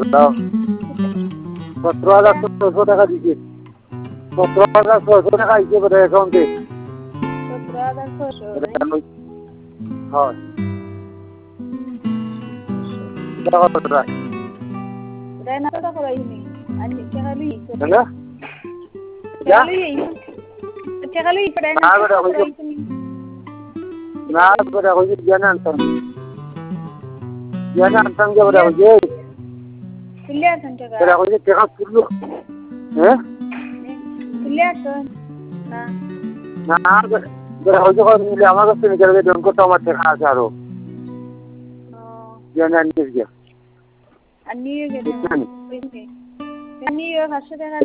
দাও 17,600 টাকা দিছে 17,600 টাকা আইছে বোধ অ্যাকাউন্টে 17,600 হয় Udah nak tak kalau ini, ani cakali. Hello Cakali pada না বেটা হইছে না বেটা হইছে জানা আনতাম যে বেটা হইছে Kuliah kan cakap. বেটা হইছে টাকা তুললো হ্যাঁ Kuliah kan. Nah, না বেটা হইছে কত মিলে আমার কাছে নিয়ে গেলে ব্যাংক তো আমার টাকা আছে আরো জানা নিয়ে গিয়া ani gitu. Ini. Ini ya hasilnya